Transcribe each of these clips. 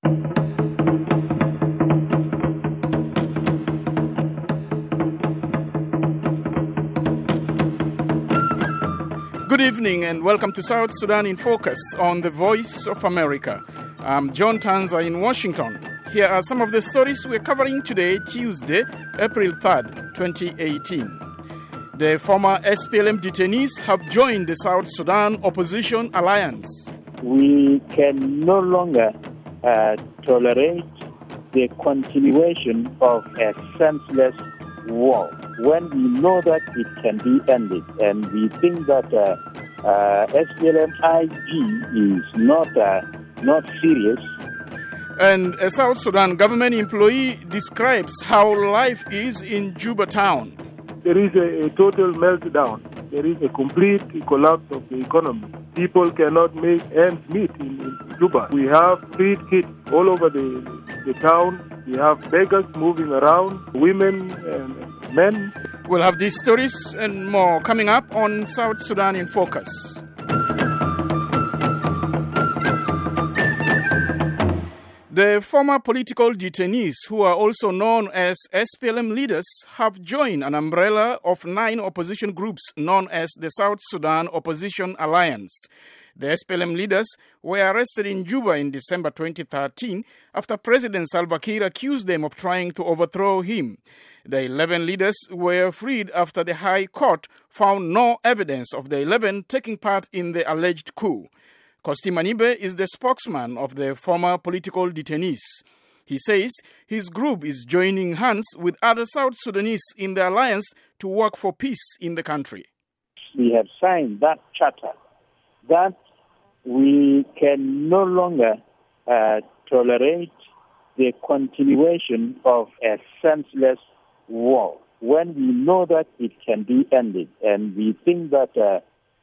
Good evening and welcome to South Sudan in Focus on the Voice of America. I'm John Tanza in Washington. Here are some of the stories we're covering today, Tuesday, April 3rd, 2018. The former SPLM detainees have joined the South Sudan Opposition Alliance. We can no longer tolerate the continuation of a senseless war when we know that it can be ended, and we think that SPLM-IG is not serious. And a South Sudan government employee describes how life is in Juba town. There is a total meltdown. There is a complete collapse of the economy. People cannot make ends meet in Juba. We have street kids all over the town. We have beggars moving around, women and men. We'll have these stories and more coming up on South Sudan in Focus. The former political detainees, who are also known as SPLM leaders, have joined an umbrella of 9 opposition groups known as the South Sudan Opposition Alliance. The SPLM leaders were arrested in Juba in December 2013 after President Salva Kiir accused them of trying to overthrow him. The 11 leaders were freed after the High Court found no evidence of the 11 taking part in the alleged coup. Kosti Manibe is the spokesman of the former political detainees. He says his group is joining hands with other South Sudanese in the alliance to work for peace in the country. We have signed that charter that we can no longer tolerate the continuation of a senseless war when we know that it can be ended, and we think that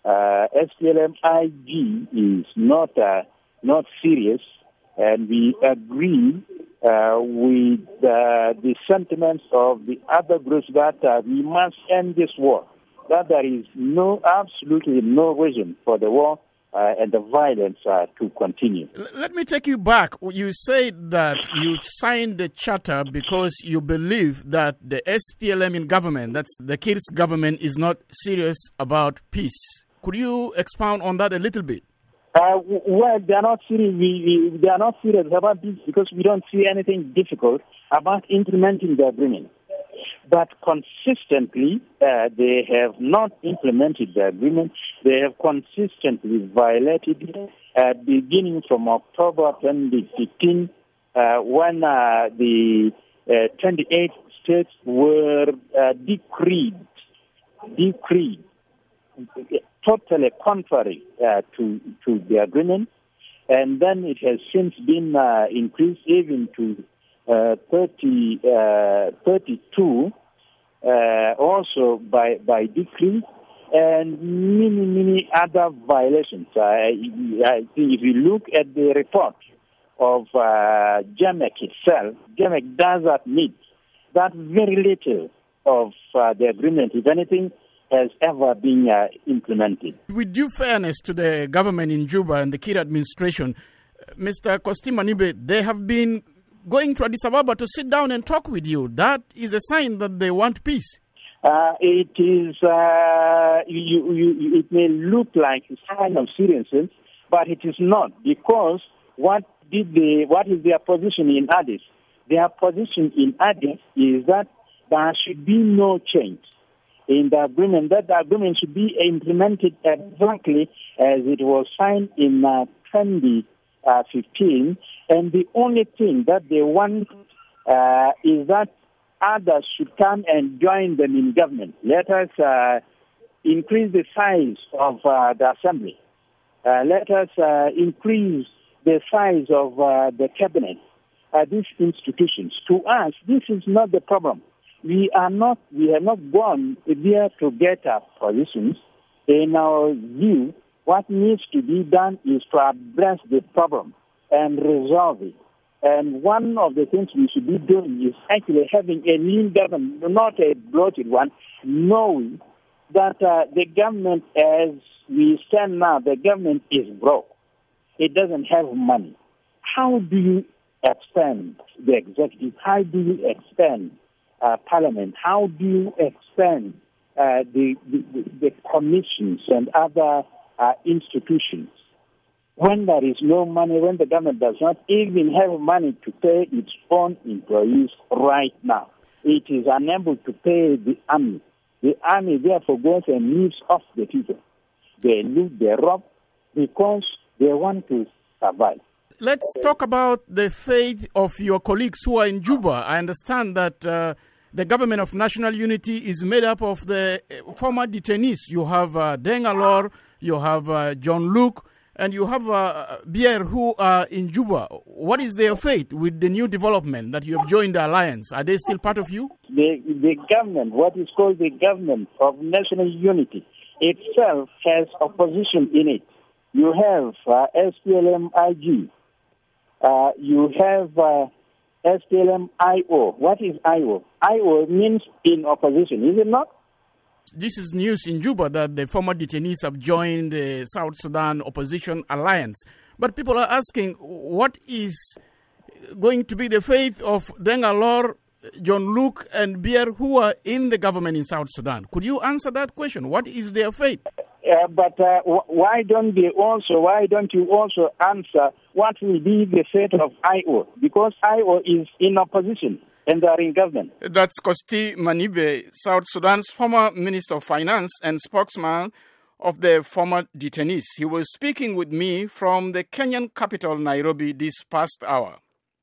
SPLM-IG is not serious, and we agree with the sentiments of the other groups that we must end this war, that there is absolutely no reason for the war and the violence to continue. Let me take you back. You said that you signed the charter because you believe that the SPLM in government, that's the Kiir's government, is not serious about peace. Could you expound on that a little bit? Well, they are not serious. They are not serious about this because we don't see anything difficult about implementing the agreement. But consistently, they have not implemented the agreement. They have consistently violated it, beginning from October 2015, when the 28 states were decreed, totally contrary to the agreement, and then it has since been increased even to 32, also by decree, and many other violations. I think if you look at the report of JAMEC itself, JAMEC does admit that very little of the agreement, if anything, has ever been implemented. With due fairness to the government in Juba and the Kiir administration, Mr. Kosti Manibe, they have been going to Addis Ababa to sit down and talk with you. That is a sign that they want peace. It is. It may look like a sign of seriousness, but it is not, because what is their position in Addis? Their position in Addis is that there should be no change in the agreement, that the agreement should be implemented exactly as it was signed in 2015, and the only thing that they want is that others should come and join them in government. Let us increase the size of the assembly. Let us increase the size of the cabinet. These institutions. To us, this is not the problem. We have not gone there to get our positions. In our view, what needs to be done is to address the problem and resolve it. And one of the things we should be doing is actually having a lean government, not a bloated one, knowing that the government, as we stand now, the government is broke. It doesn't have money. How do you expand the executive? How do you expand parliament? How do you expand the commissions and other institutions? When there is no money, when the government does not even have money to pay its own employees right now, it is unable to pay the army. The army therefore goes and lives off the people. They loot, they rob, because they want to survive. Let's talk about the faith of your colleagues who are in Juba. I understand that the government of national unity is made up of the former detainees. You have Deng Alor, you have John Luke, and you have Bier who are in Juba. What is their faith with the new development that you have joined the alliance? Are they still part of you? The government, what is called the government of national unity, itself has opposition in it. You have SPLM-IG. You have SPLM-IO. What is IO? IO means in opposition, is it not? This is news in Juba that the former detainees have joined the South Sudan Opposition Alliance. But people are asking, what is going to be the faith of Deng Alor, John Luke, and Bier who are in the government in South Sudan? Could you answer that question? What is their faith? But why don't you also answer what will be the fate of IO? Because IO is in opposition and they are in government. That's Kosti Manibe, South Sudan's former Minister of Finance and spokesman of the former detainees. He was speaking with me from the Kenyan capital, Nairobi, this past hour.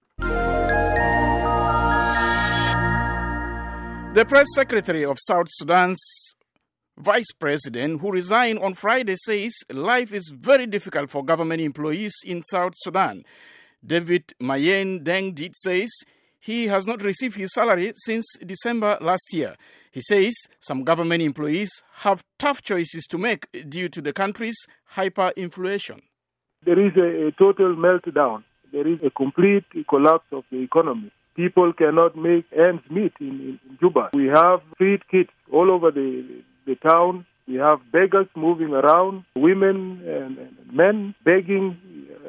The press secretary of South Sudan's Vice President, who resigned on Friday, says life is very difficult for government employees in South Sudan. David Mayen Dengdit says he has not received his salary since December last year. He says some government employees have tough choices to make due to the country's hyperinflation. There is a total meltdown. There is a complete collapse of the economy. People cannot make ends meet in Juba. We have street kids all over the town. We have beggars moving around, women and men begging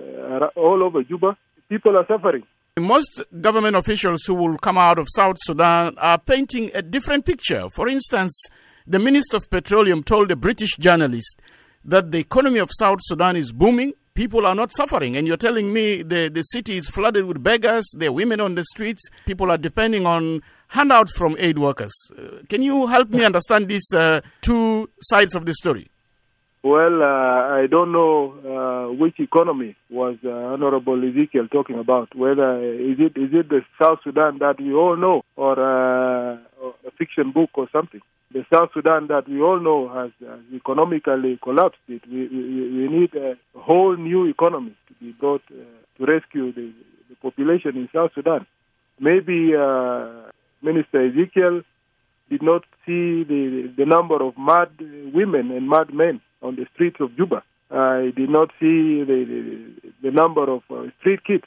all over Juba. People are suffering. Most government officials who will come out of South Sudan are painting a different picture. For instance, the Minister of Petroleum told a British journalist that the economy of South Sudan is booming. People are not suffering. And you're telling me the city is flooded with beggars, there are women on the streets, people are depending on handouts from aid workers. Can you help me understand these two sides of the story? Well, I don't know which economy was Honorable Ezekiel talking about. Whether is it the South Sudan that we all know, or a fiction book or something. The South Sudan that we all know has economically collapsed. We need a whole new economy to be brought to rescue the population in South Sudan. Maybe Minister Ezekiel did not see the number of mad women and mad men on the streets of Juba. I did not see the number of street kids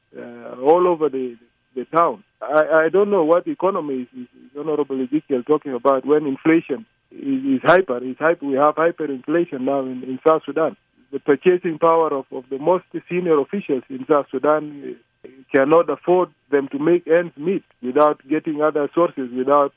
all over the town. I don't know what economy is Honorable Ezekiel talking about when inflation is hyper. We have hyperinflation now in South Sudan. The purchasing power of the most senior officials in South Sudan cannot afford them to make ends meet without getting other sources, without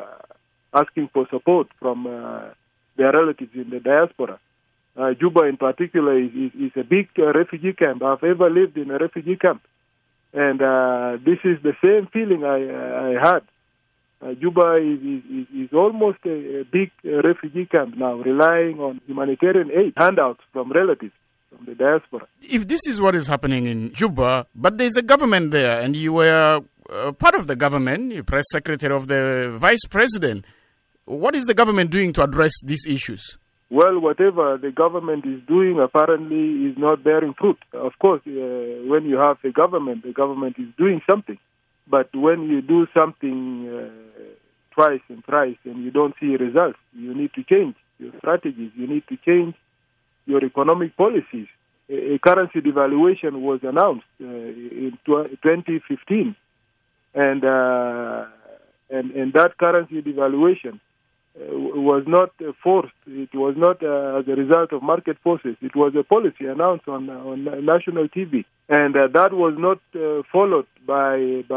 asking for support from their relatives in the diaspora. Juba in particular is a big refugee camp. I've ever lived in a refugee camp. And this is the same feeling I had. Juba is almost a big refugee camp now, relying on humanitarian aid, handouts from relatives, from the diaspora. If this is what is happening in Juba, but there's a government there, and you were part of the government, you press secretary of the vice president, what is the government doing to address these issues? Well, whatever the government is doing apparently is not bearing fruit. Of course, when you have the government is doing something. But when you do something twice and thrice and you don't see results, you need to change your strategies. You need to change your economic policies. A currency devaluation was announced in 2015. And that currency devaluation was not forced. It was not as a result of market forces. It was a policy announced on national TV. And that was not followed by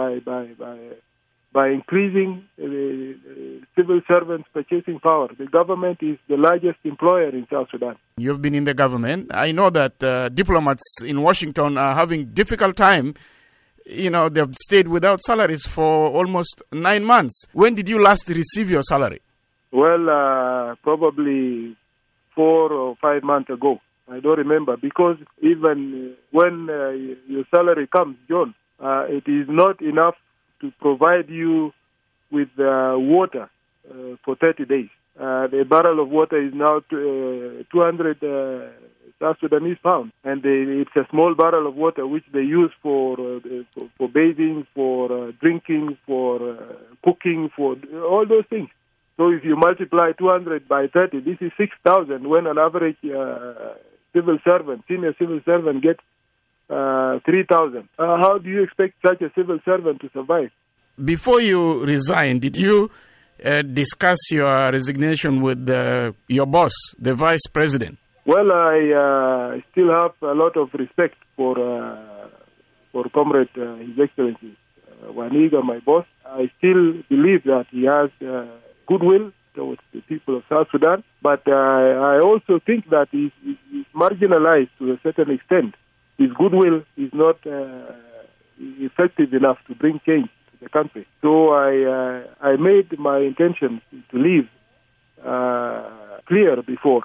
increasing civil servants' purchasing power. The government is the largest employer in South Sudan. You've been in the government. I know that diplomats in Washington are having difficult time. You know, they've stayed without salaries for almost 9 months. When did you last receive your salary? Well, probably 4 or 5 months ago. I don't remember, because even when your salary comes, John, it is not enough to provide you with water for 30 days. The barrel of water is now 200 South Sudanese pounds, and it's a small barrel of water which they use for bathing, for drinking, for cooking, for all those things. So if you multiply 200 by 30, this is 6,000, when an average senior civil servant gets 3,000. How do you expect such a civil servant to survive? Before you resigned, did you discuss your resignation with your boss, the vice president? Well, I still have a lot of respect for Comrade His Excellency Waniga, my boss. I still believe that he has goodwill towards the people of South Sudan, but I also think that he's marginalized to a certain extent. His goodwill is not effective enough to bring change to the country. So I made my intention to leave clear before.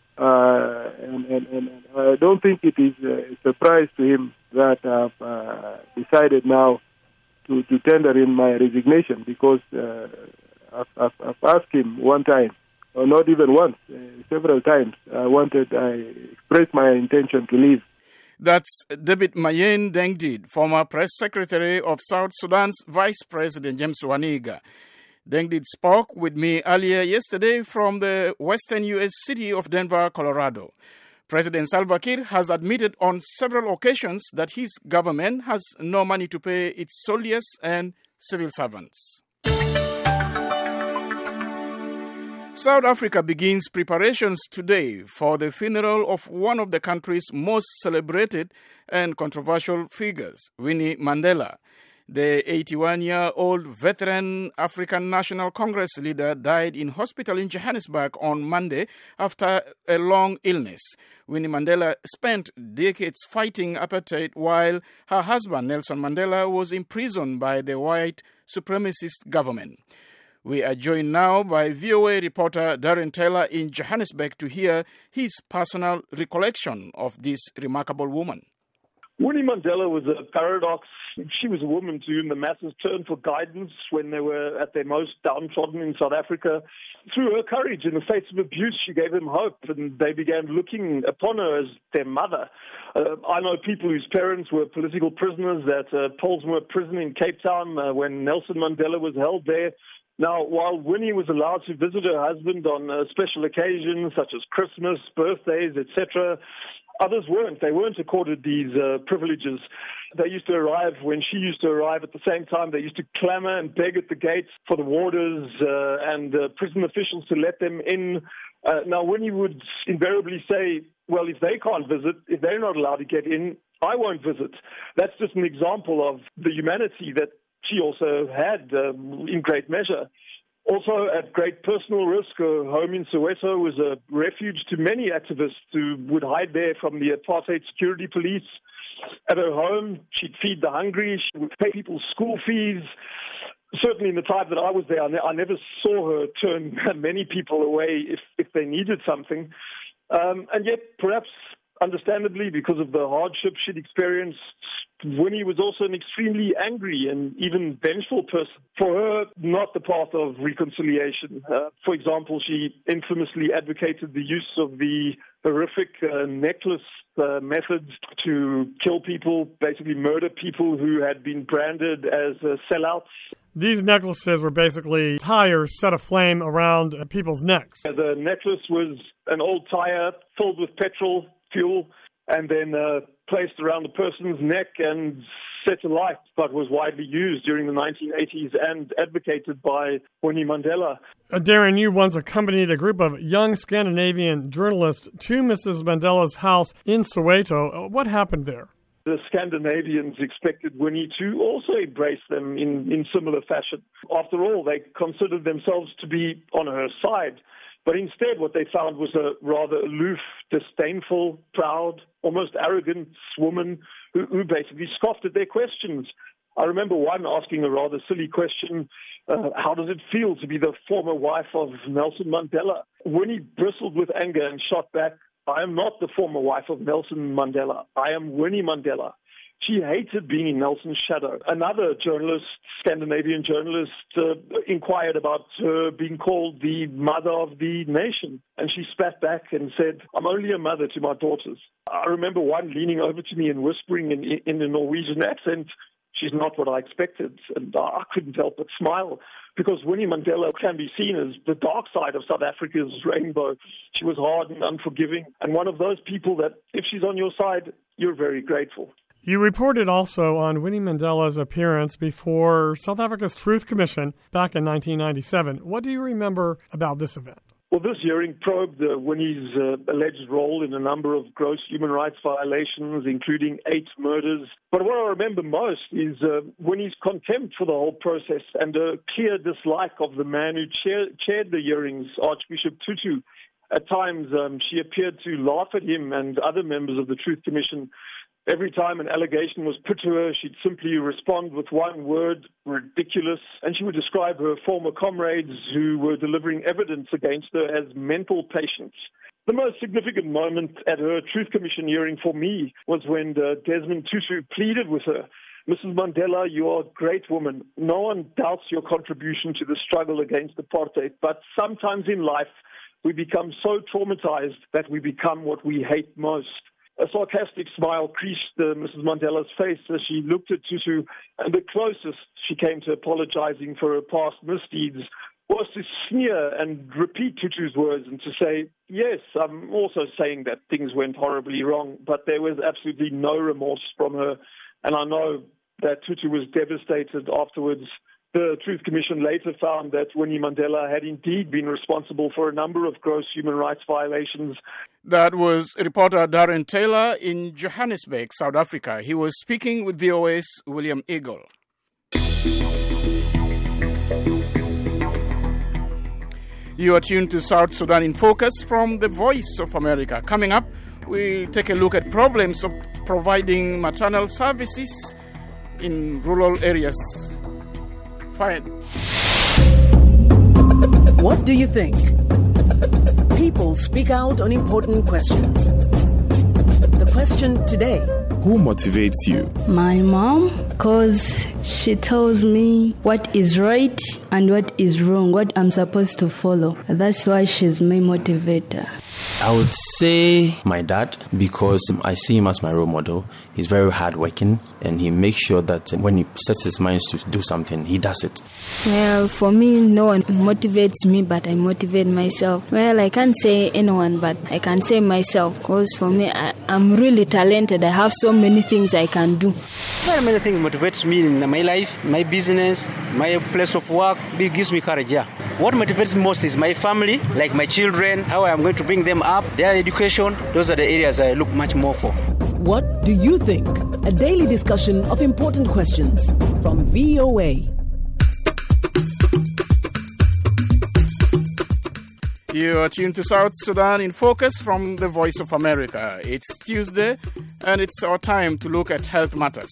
And I don't think it is a surprise to him that I've decided now to tender in my resignation, because I've asked him one time, or not even once, several times. I expressed my intention to leave. That's David Mayen Dengdid, former press secretary of South Sudan's Vice President James Waniga. Dengdid spoke with me earlier yesterday from the western U.S. city of Denver, Colorado. President Salva Kiir has admitted on several occasions that his government has no money to pay its soldiers and civil servants. South Africa begins preparations today for the funeral of one of the country's most celebrated and controversial figures, Winnie Mandela. The 81-year-old veteran African National Congress leader died in hospital in Johannesburg on Monday after a long illness. Winnie Mandela spent decades fighting apartheid while her husband, Nelson Mandela, was imprisoned by the white supremacist government. We are joined now by VOA reporter Darren Taylor in Johannesburg to hear his personal recollection of this remarkable woman. Winnie Mandela was a paradox. She was a woman to whom the masses turned for guidance when they were at their most downtrodden in South Africa. Through her courage in the face of abuse, she gave them hope, and they began looking upon her as their mother. I know people whose parents were political prisoners at Pollsmoor Prison in Cape Town when Nelson Mandela was held there. Now, while Winnie was allowed to visit her husband on special occasions such as Christmas, birthdays, etc., others weren't. They weren't accorded these privileges. They used to arrive when she used to arrive at the same time. They used to clamor and beg at the gates for the warders and prison officials to let them in. Now, Winnie would invariably say, well, if they can't visit, if they're not allowed to get in, I won't visit. That's just an example of the humanity that she also had in great measure. Also, at great personal risk, her home in Soweto was a refuge to many activists who would hide there from the apartheid security police. At her home, she'd feed the hungry, she would pay people's school fees. Certainly in the time that I was there, I never saw her turn many people away if they needed something. And yet, perhaps understandably, because of the hardship she'd experienced, Winnie was also an extremely angry and even vengeful person. For her, not the path of reconciliation. For example, she infamously advocated the use of the horrific necklace method to kill people, basically murder people who had been branded as sellouts. These necklaces were basically tires set aflame around people's necks. The necklace was an old tire filled with petrol, fuel, and then placed around the person's neck and set alight, but was widely used during the 1980s and advocated by Winnie Mandela. Darren, you once accompanied a group of young Scandinavian journalists to Mrs. Mandela's house in Soweto. What happened there? The Scandinavians expected Winnie to also embrace them in similar fashion. After all, they considered themselves to be on her side. But instead, what they found was a rather aloof, disdainful, proud, almost arrogant woman who basically scoffed at their questions. I remember one asking a rather silly question, how does it feel to be the former wife of Nelson Mandela? Winnie bristled with anger and shot back, I am not the former wife of Nelson Mandela. I am Winnie Mandela. She hated being in Nelson's shadow. Another journalist, Scandinavian journalist, inquired about her being called the mother of the nation. And she spat back and said, I'm only a mother to my daughters. I remember one leaning over to me and whispering in a Norwegian accent, she's not what I expected. And I couldn't help but smile, because Winnie Mandela can be seen as the dark side of South Africa's rainbow. She was hard and unforgiving, and one of those people that if she's on your side, you're very grateful. You reported also on Winnie Mandela's appearance before South Africa's Truth Commission back in 1997. What do you remember about this event? Well, this hearing probed Winnie's alleged role in a number of gross human rights violations, including 8 murders. But what I remember most is Winnie's contempt for the whole process and a clear dislike of the man who chaired the hearings, Archbishop Tutu. At times, she appeared to laugh at him and other members of the Truth Commission. Every time an allegation was put to her, she'd simply respond with one word, ridiculous, and she would describe her former comrades who were delivering evidence against her as mental patients. The most significant moment at her Truth Commission hearing for me was when Desmond Tutu pleaded with her, Mrs. Mandela, you are a great woman. No one doubts your contribution to the struggle against apartheid, but sometimes in life we become so traumatized that we become what we hate most. A sarcastic smile creased Mrs. Mandela's face as she looked at Tutu, and the closest she came to apologizing for her past misdeeds was to sneer and repeat Tutu's words and to say, yes, I'm also saying that things went horribly wrong, but there was absolutely no remorse from her, and I know that Tutu was devastated afterwards. The Truth Commission later found that Winnie Mandela had indeed been responsible for a number of gross human rights violations. That was reporter Darren Taylor in Johannesburg, South Africa. He was speaking with VOA's William Eagle. You are tuned to South Sudan in Focus from the Voice of America. Coming up, we'll take a look at problems of providing maternal services in rural areas. Fine. What do you think? People speak out on important questions. The question today: who motivates you? My mom, because she tells me what is right and what is wrong, what I'm supposed to follow. That's why she's my motivator. I would say my dad, because I see him as my role model. He's very hardworking, and he makes sure that when he sets his mind to do something, he does it. Well, for me, no one motivates me, but I motivate myself. Well, I can't say anyone, but I can say myself, because for me, I'm really talented. I have so many things I can do. Very many things motivates me in my life, my business, my place of work. It gives me courage, yeah. What motivates me most is my family, like my children, how I'm going to bring them up, their education. Those are the areas I look much more for. What do you think? A daily discussion of important questions from VOA. You are tuned to South Sudan in Focus from the Voice of America. It's Tuesday, and it's our time to look at health matters.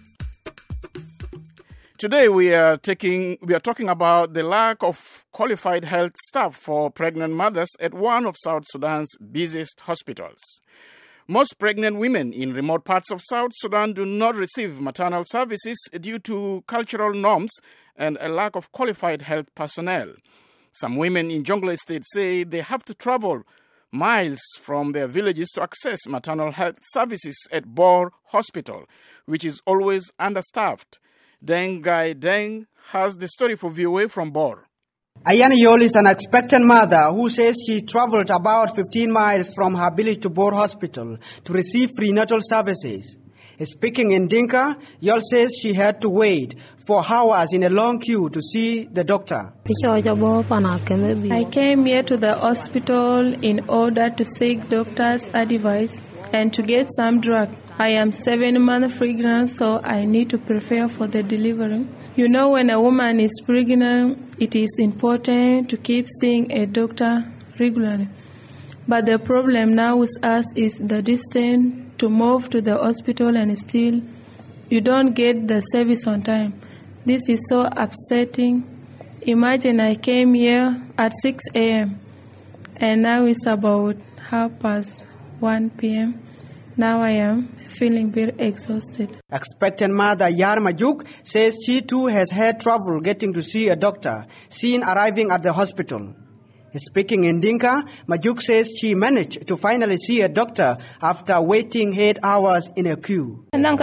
Today we are talking about the lack of qualified health staff for pregnant mothers at one of South Sudan's busiest hospitals. Most pregnant women in remote parts of South Sudan do not receive maternal services due to cultural norms and a lack of qualified health personnel. Some women in Jonglei State say they have to travel miles from their villages to access maternal health services at Bor Hospital, which is always understaffed. Deng Gai Deng has the story for VOA from Bor. Ayana Yol is an expectant mother who says she traveled about 15 miles from her village to Bor Hospital to receive prenatal services. Speaking in Dinka, Yol says she had to wait for hours in a long queue to see the doctor. I came here to the hospital in order to seek doctor's advice and to get some drug. I am 7 months pregnant, so I need to prepare for the delivery. You know, when a woman is pregnant, it is important to keep seeing a doctor regularly. But the problem now with us is the distance to move to the hospital, and still you don't get the service on time. This is so upsetting. Imagine I came here at 6 a.m. and now it's about 1:30 p.m. Now I am feeling very exhausted. Expectant mother Yar Majuk says she too has had trouble getting to see a doctor, seen arriving at the hospital. Speaking in Dinka, Majuk says she managed to finally see a doctor after waiting 8 hours in a queue.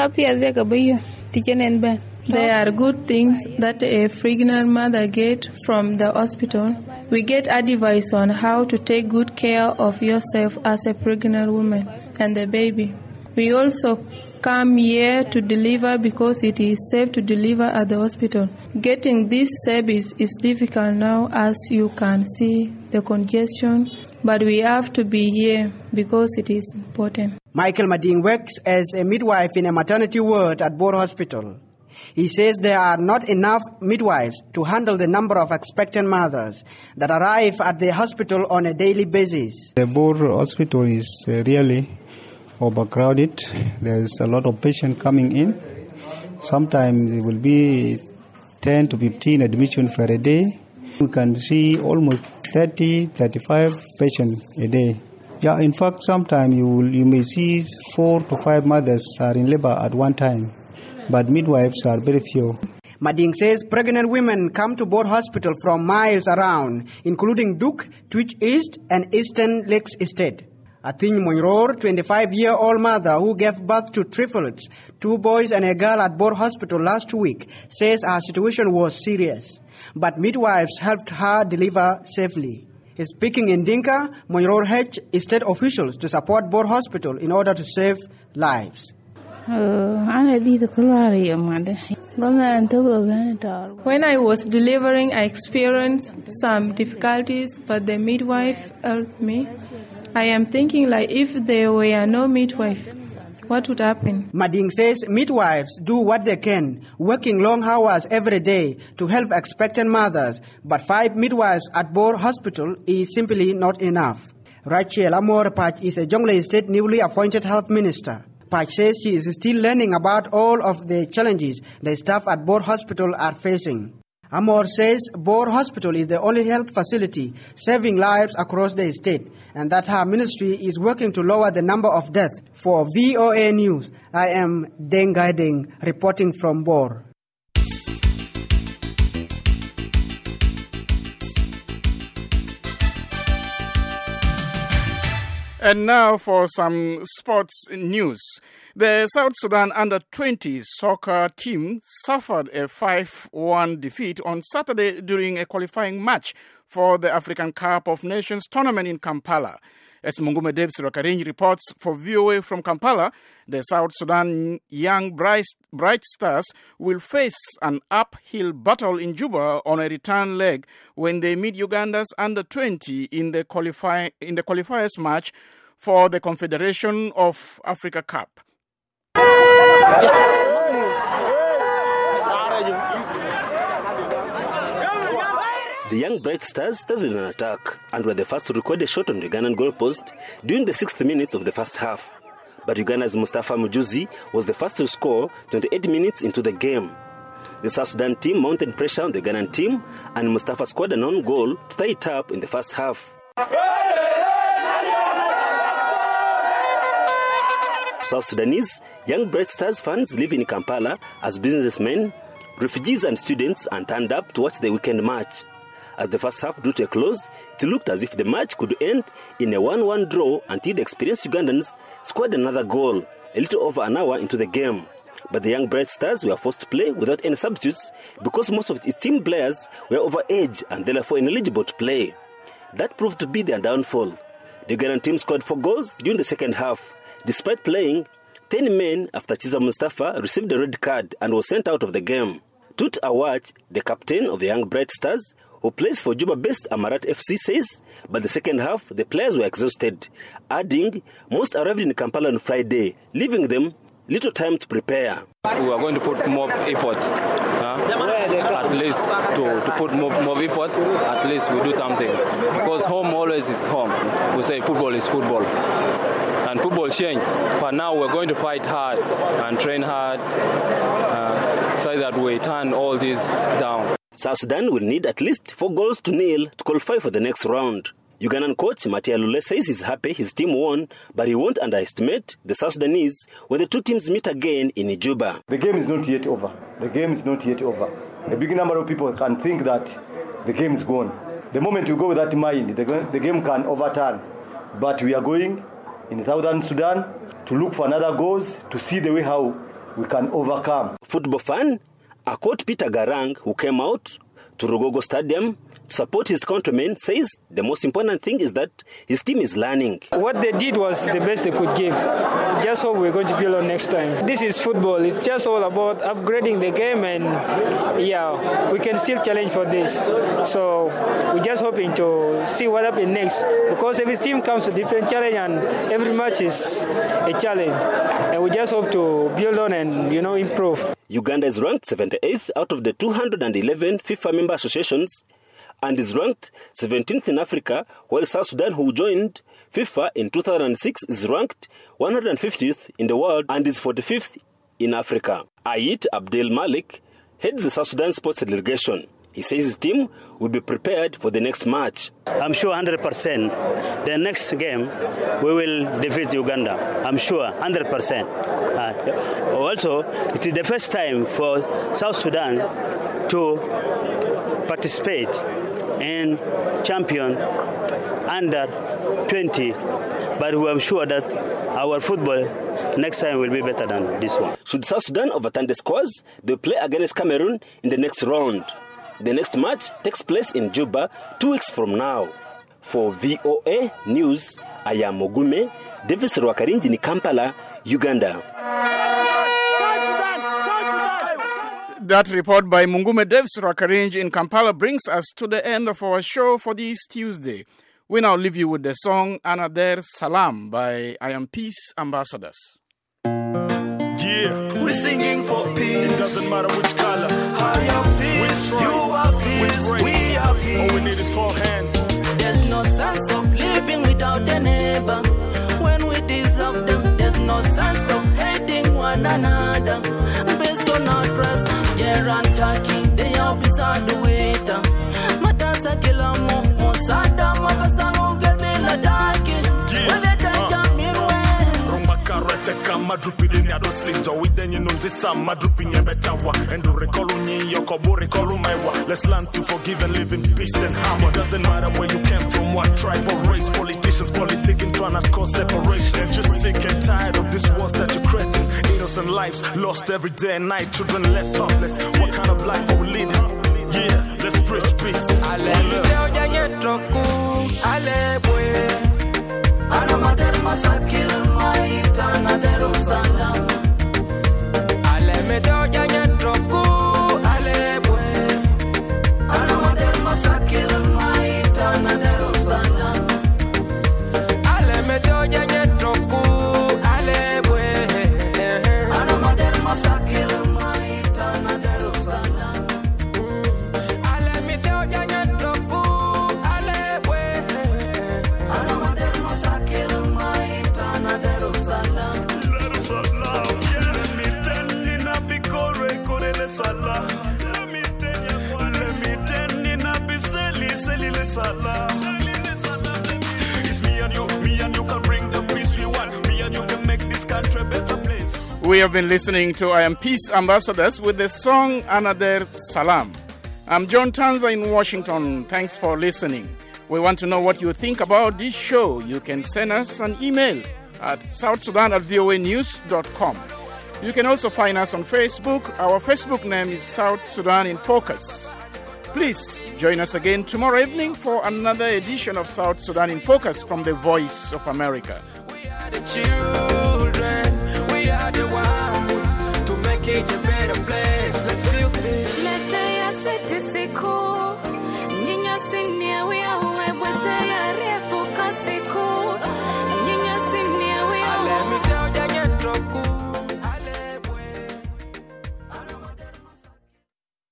There are good things that a pregnant mother gets from the hospital. We get advice on how to take good care of yourself as a pregnant woman and the baby. We also come here to deliver because it is safe to deliver at the hospital. Getting this service is difficult now, as you can see the congestion, but we have to be here because it is important. Michael Mading works as a midwife in a maternity ward at Bor Hospital. He says there are not enough midwives to handle the number of expectant mothers that arrive at the hospital on a daily basis. The Bor Hospital is really overcrowded. There is a lot of patients coming in. Sometimes there will be 10 to 15 admissions for a day. You can see almost 30, 35 patients a day. Yeah, in fact, sometimes you may see 4 to 5 mothers are in labor at one time, but midwives are very few. Mading says pregnant women come to Bor Hospital from miles around, including Duke, Twitch East, and Eastern Lakes Estate. Athing Monroe, 25-year-old mother who gave birth to triplets, 2 boys and a girl at Bor Hospital last week, says her situation was serious, but midwives helped her deliver safely. Speaking in Dinka, Monroe urged state officials to support Bor Hospital in order to save lives. When I was delivering, I experienced some difficulties, but the midwife helped me. I am thinking, like, if there were no midwife, what would happen? Mading says midwives do what they can, working long hours every day to help expectant mothers, but 5 midwives at Bor Hospital is simply not enough. Rachel Amor Pach is a Jonglei State newly appointed health minister. Pach says she is still learning about all of the challenges the staff at Bor Hospital are facing. Amor says Bor Hospital is the only health facility saving lives across the state, and that her ministry is working to lower the number of deaths. For VOA News, I am Deng Gaideng reporting from Bor. And now for some sports news. The South Sudan Under-20 soccer team suffered a 5-1 defeat on Saturday during a qualifying match for the African Cup of Nations tournament in Kampala. As Mungume Debs Rakarinyi reports for VOA from Kampala, the South Sudan Young Bright Stars will face an uphill battle in Juba on a return leg when they meet Uganda's Under-20 in the qualifiers match for the Confederation of Africa Cup. The Young Bright Stars started an attack and were the first to record a shot on the Ugandan goalpost during the 6th minutes of the first half. But Uganda's Mustafa Mujuzi was the first to score 28 minutes into the game. The South Sudan team mounted pressure on the Ugandan team, and Mustafa scored an own goal to tie it up in the first half. South Sudanese Young Bright Stars fans live in Kampala as businessmen, refugees and students, and turned up to watch the weekend match. As the first half drew to a close, it looked as if the match could end in a 1-1 draw until the experienced Ugandans scored another goal a little over an hour into the game. But the Young Bright Stars were forced to play without any substitutes because most of its team players were over age and therefore ineligible to play. That proved to be their downfall. The Ugandan team scored 4 goals during the second half, despite playing 10 men after Chiza Mustafa received a red card and was sent out of the game. Tut Awach, the captain of the Young Bright Stars, who plays for Juba-based Amarat FC, says, by the second half, the players were exhausted, adding, most arrived in Kampala on Friday, leaving them little time to prepare. We are going to put more effort, at least to put more effort, at least we do something. Because home always is home. We say football is football. And football changed. But now we're going to fight hard and train hard so that we turn all this down. South Sudan will need at least 4-0 to qualify for the next round. Ugandan coach Matia Lule says he's happy his team won, but he won't underestimate the South Sudanese when the two teams meet again in Juba. The game is not yet over. The game is not yet over. A big number of people can think that the game is gone. The moment you go with that mind, the game can overturn. But we are going in Southern Sudan to look for another goals to see the way how we can overcome. Football fan, a coach Peter Garang, who came out to Rogogo Stadium to support his countrymen, says the most important thing is that his team is learning. What they did was the best they could give. Just hope we're going to build on next time. This is football. It's just all about upgrading the game, and we can still challenge for this. So we're just hoping to see what happens next, because every team comes with different challenge and every match is a challenge. And we just hope to build on and, improve. Uganda is ranked 78th out of the 211 FIFA member associations and is ranked 17th in Africa, while South Sudan, who joined FIFA in 2006, is ranked 150th in the world and is 45th in Africa. Ayit Abdel Malik heads the South Sudan sports delegation. He says his team will be prepared for the next match. I'm sure 100% the next game we will defeat Uganda. I'm sure 100%. Also, it is the first time for South Sudan to participate in champion under 20, but we are sure that our football next time will be better than this one. Should South Sudan overturn the scores, they'll play against Cameroon in the next round. The next match takes place in Juba 2 weeks from now. For VOA News, I am Mogume Davis Rwakarinji in Kampala, Uganda. That report by Mungume Davis Rwakarinji in Kampala brings us to the end of our show for this Tuesday. We now leave you with the song Anader Salam by I Am Peace Ambassadors. Yeah, we're singing for peace. It doesn't matter which color. I am peace, you are peace, we are peace. All we need is 4 hands. There's no sense of living without a neighbor. When we deserve them, there's no sense of hating one another. Based on our tribes, Jeran Taki, they are beside the waiter. Matasa Kilamo, Mosada, Mabasango, Gabila Taki. Madrupini adosinja within you know this some madrupini betawa and rekoluni yokobo rekolumaiwa. Let's learn to forgive and live in peace and harmony. Doesn't matter where you came from, what tribe or race. Politicians politicking trying to cause separation. And just sick and tired of this wars that you're creating. Innocent lives lost every day and night. Children left helpless. What kind of life are we leading? Yeah, let's preach peace. Ana mader masakil maita na Jerusalem. Ale me doja nyetroku ale bwe. Ana mader masakil maita na Jerusalem. Ale me doja nyetroku ale bwe. Ana mader masakil maita na Jerusalem. Ale me doja nyetroku ale bwe. Ana mader It's me and you can bring the peace we want. Me and you can make this country a better place. We have been listening to I Am Peace Ambassadors with the song Anader Salam. I'm John Tanza in Washington. Thanks for listening. We want to know what you think about this show. You can send us an email at southsudan@voanews.com. You can also find us on Facebook. Our Facebook name is South Sudan in Focus. Please join us again tomorrow evening for another edition of South Sudan in Focus from the Voice of America. We are the children, we are the ones to make it a better place.